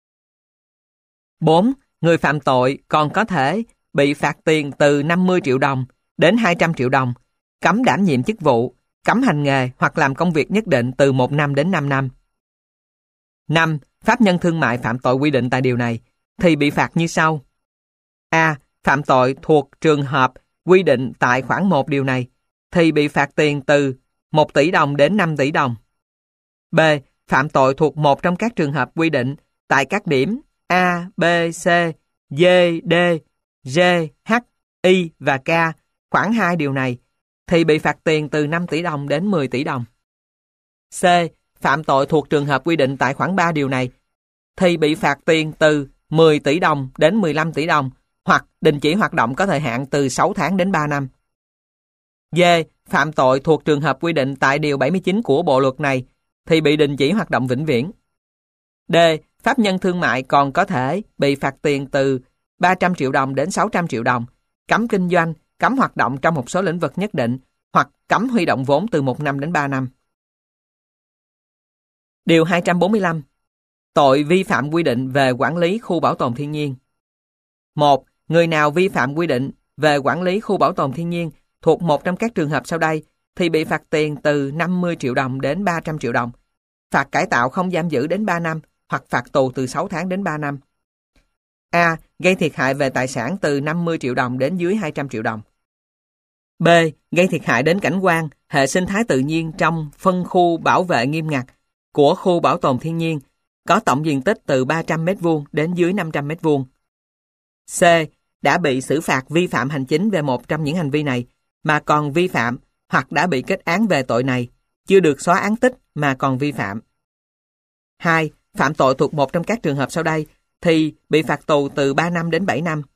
4. Người phạm tội còn có thể bị phạt tiền từ 50 triệu đồng đến 200 triệu đồng, cấm đảm nhiệm chức vụ, cấm hành nghề hoặc làm công việc nhất định từ 1 năm đến 5 năm. 5. Pháp nhân thương mại phạm tội quy định tại điều này thì bị phạt như sau. A. Phạm tội thuộc trường hợp quy định tại khoản 1 điều này thì bị phạt tiền từ 1 tỷ đồng đến 5 tỷ đồng. B. Phạm tội thuộc một trong các trường hợp quy định tại các điểm A, B, C, D, D, G, H, I và K khoản 2 điều này thì bị phạt tiền từ 5 tỷ đồng đến 10 tỷ đồng. C. Phạm tội thuộc trường hợp quy định tại khoản 3 điều này thì bị phạt tiền từ 10 tỷ đồng đến 15 tỷ đồng hoặc đình chỉ hoạt động có thời hạn từ 6 tháng đến 3 năm. D. phạm tội thuộc trường hợp quy định tại Điều 79 của bộ luật này thì bị đình chỉ hoạt động vĩnh viễn. D. Pháp nhân thương mại còn có thể bị phạt tiền từ 300 triệu đồng đến 600 triệu đồng, cấm kinh doanh, cấm hoạt động trong một số lĩnh vực nhất định hoặc cấm huy động vốn từ 1 năm đến 3 năm. Điều 245. Tội vi phạm quy định về quản lý khu bảo tồn thiên nhiên. 1. Người nào vi phạm quy định về quản lý khu bảo tồn thiên nhiên thuộc một trong các trường hợp sau đây thì bị phạt tiền từ 50 triệu đồng đến 300 triệu đồng, phạt cải tạo không giam giữ đến 3 năm hoặc phạt tù từ 6 tháng đến 3 năm. A. Gây thiệt hại về tài sản từ 50 triệu đồng đến dưới 200 triệu đồng. B. Gây thiệt hại đến cảnh quan, hệ sinh thái tự nhiên trong phân khu bảo vệ nghiêm ngặt của khu bảo tồn thiên nhiên có tổng diện tích từ 300 m² đến dưới 500 m². C. Đã bị xử phạt vi phạm hành chính về một trong những hành vi này mà còn vi phạm hoặc đã bị kết án về tội này, chưa được xóa án tích mà còn vi phạm. 2. Phạm tội thuộc một trong các trường hợp sau đây thì bị phạt tù từ 3 năm đến 7 năm.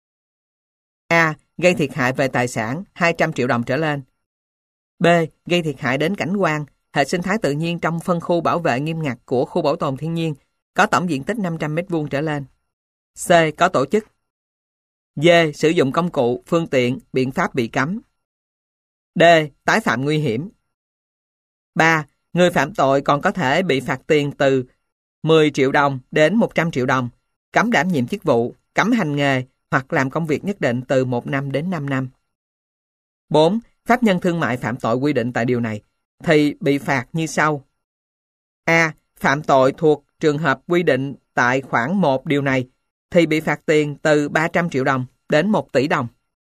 A. Gây thiệt hại về tài sản 200 triệu đồng trở lên. B. Gây thiệt hại đến cảnh quan, hệ sinh thái tự nhiên trong phân khu bảo vệ nghiêm ngặt của khu bảo tồn thiên nhiên có tổng diện tích 500 m² trở lên. C. Có tổ chức. D. Sử dụng công cụ, phương tiện, biện pháp bị cấm. D. Tái phạm nguy hiểm. 3. Người phạm tội còn có thể bị phạt tiền từ 10 triệu đồng đến 100 triệu đồng, cấm đảm nhiệm chức vụ, cấm hành nghề hoặc làm công việc nhất định từ 1 năm đến 5 năm. 4. Pháp nhân thương mại phạm tội quy định tại điều này thì bị phạt như sau. A. Phạm tội thuộc trường hợp quy định tại khoản 1 điều này thì bị phạt tiền từ 300 triệu đồng đến 1 tỷ đồng.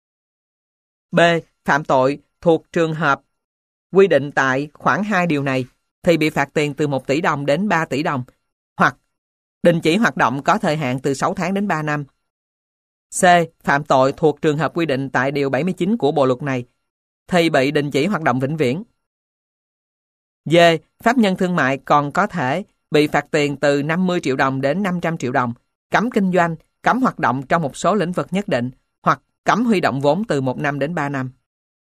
B. Phạm tội thuộc trường hợp quy định tại khoản 2 điều này thì bị phạt tiền từ 1 tỷ đồng đến 3 tỷ đồng hoặc đình chỉ hoạt động có thời hạn từ 6 tháng đến 3 năm. C. Phạm tội thuộc trường hợp quy định tại Điều 79 của bộ luật này thì bị đình chỉ hoạt động vĩnh viễn. D. Pháp nhân thương mại còn có thể bị phạt tiền từ 50 triệu đồng đến 500 triệu đồng, cấm kinh doanh, cấm hoạt động trong một số lĩnh vực nhất định hoặc cấm huy động vốn từ 1 năm đến 3 năm.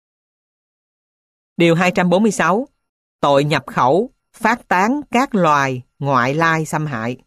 Điều 246. Tội nhập khẩu, phát tán các loài ngoại lai xâm hại.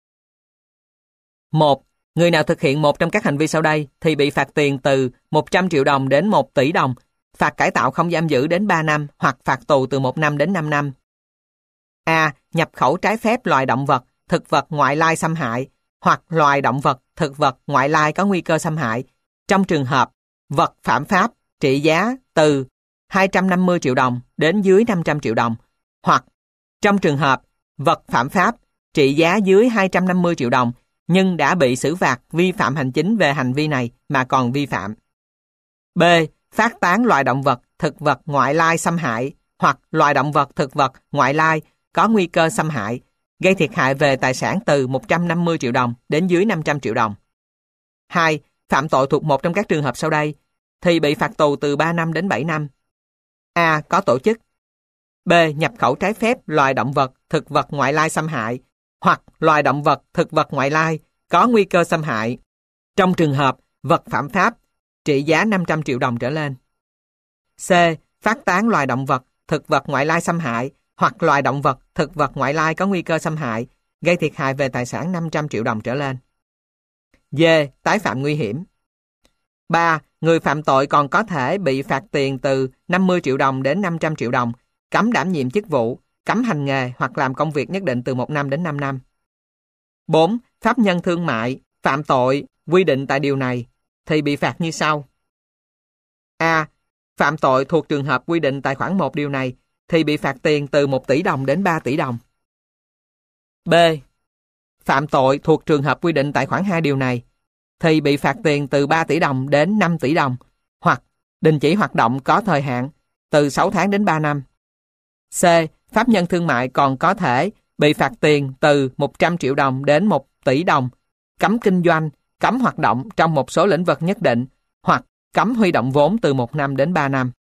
1. Người nào thực hiện một trong các hành vi sau đây thì bị phạt tiền từ 100 triệu đồng đến 1 tỷ đồng, phạt cải tạo không giam giữ đến 3 năm hoặc phạt tù từ 1 năm đến 5 năm. A. Nhập khẩu trái phép loài động vật, thực vật ngoại lai xâm hại hoặc loài động vật, thực vật ngoại lai có nguy cơ xâm hại trong trường hợp vật phạm pháp trị giá từ 250 triệu đồng đến dưới 500 triệu đồng hoặc trong trường hợp vật phạm pháp trị giá dưới 250 triệu đồng nhưng đã bị xử phạt vi phạm hành chính về hành vi này mà còn vi phạm. B. Phát tán loài động vật, thực vật ngoại lai xâm hại hoặc loài động vật, thực vật ngoại lai có nguy cơ xâm hại, gây thiệt hại về tài sản từ 150 triệu đồng đến dưới 500 triệu đồng. 2. Phạm tội thuộc một trong các trường hợp sau đây thì bị phạt tù từ 3 năm đến 7 năm. A. Có tổ chức. B. Nhập khẩu trái phép loài động vật, thực vật ngoại lai xâm hại hoặc loài động vật, thực vật ngoại lai có nguy cơ xâm hại trong trường hợp vật phạm pháp trị giá 500 triệu đồng trở lên. C. Phát tán loài động vật, thực vật ngoại lai xâm hại hoặc loài động vật, thực vật ngoại lai có nguy cơ xâm hại, gây thiệt hại về tài sản 500 triệu đồng trở lên. D. Tái phạm nguy hiểm. 3. Người phạm tội còn có thể bị phạt tiền từ 50 triệu đồng đến 500 triệu đồng, cấm đảm nhiệm chức vụ, cấm hành nghề hoặc làm công việc nhất định từ 1 năm đến 5 năm. 4. Pháp nhân thương mại phạm tội quy định tại điều này thì bị phạt như sau. A. Phạm tội thuộc trường hợp quy định tại khoản 1 điều này thì bị phạt tiền từ 1 tỷ đồng đến 3 tỷ đồng. B. Phạm tội thuộc trường hợp quy định tại khoản 2 điều này thì bị phạt tiền từ 3 tỷ đồng đến 5 tỷ đồng hoặc đình chỉ hoạt động có thời hạn từ 6 tháng đến 3 năm. C. Pháp nhân thương mại còn có thể bị phạt tiền từ 100 triệu đồng đến 1 tỷ đồng, cấm kinh doanh, cấm hoạt động trong một số lĩnh vực nhất định hoặc cấm huy động vốn từ 1 năm đến 3 năm.